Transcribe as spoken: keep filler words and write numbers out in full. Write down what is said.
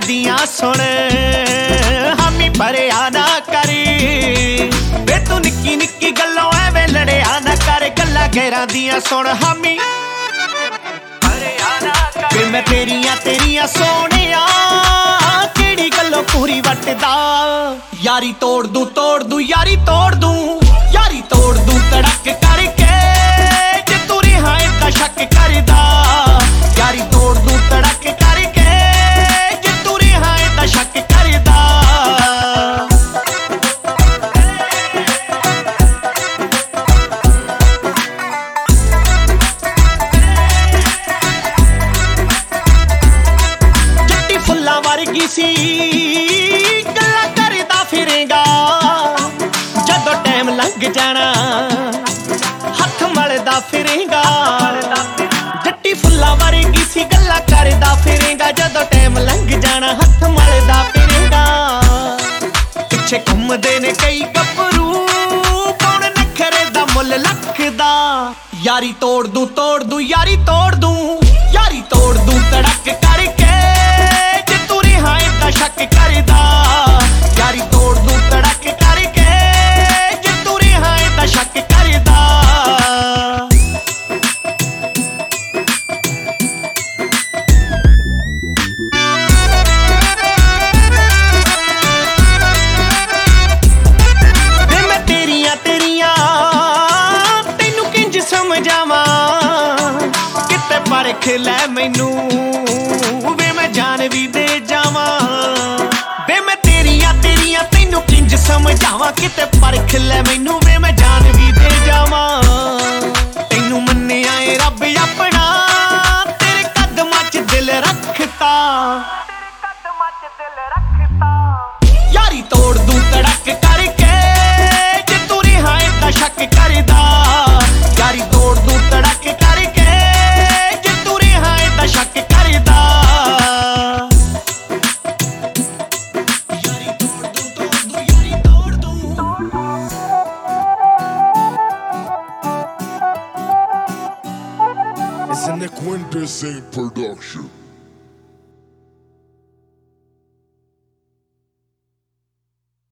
दियां सुन हामी भरिया ना करी वे तू निक्की निक्की गल्लों एवें लड़िया ना कर गल्लां गैरां दियां सुन हामी भरिया ना कर वे मैं तेरियां तेरियां सोहणिया किहड़ी गल्लों पूरी वटदा यारी तोड़ दूं तोड़ दूं यारी तोड़ दूं यारी तोड़ दूं तड़क करके जे तू रिहा इदां शक करदा यारी तोड़ दूं तड़क करके जे तू रिहा इदां शक करदा जट्टी फुल्लां वर्गी सी गल्लां करदा फिरेगा जदों टाइम लंघ जाना हथ मलदा फिरेगा जट्टी फुल्लां वर्गी सी गल्लां करदा फिरेगा जदों टाइम लंघ जाना हथ मलदा फिरेगा पिछे घुमदे ने कई गभरू कौन नखरे दा मुल लखदा यारी तोड़ दूं तोड़ दूं यारी तोड़ दूं यारी तोड़ दूं तड़क करके जे तू रिहा इदां शक करदा यारी तोड़ दूं तड़क करके जे तू रिहा इदां शक करदा वे मैं तेरियां तेरियां तैनू किंज समझावां किते परख लै मैनू वे मैं जान भी दे जावां वे मैं तेरियां तेरियां तैनू किंज समझावां किते परख लै मैनू वे मैं जान भी दे जावां तैनू मन्निया ए रब अपना तेरे कदमां च दिल रखता यारी तोड़ दूं तड़क करके जे तू रिहा इदां शक करदा यारी तोड़ दूं तड़क करके जे तू रिहा इदां शक करदा यारी तोड़ दूं तोड़ दूं यारी तोड़ दूं It's in the Quintessence production.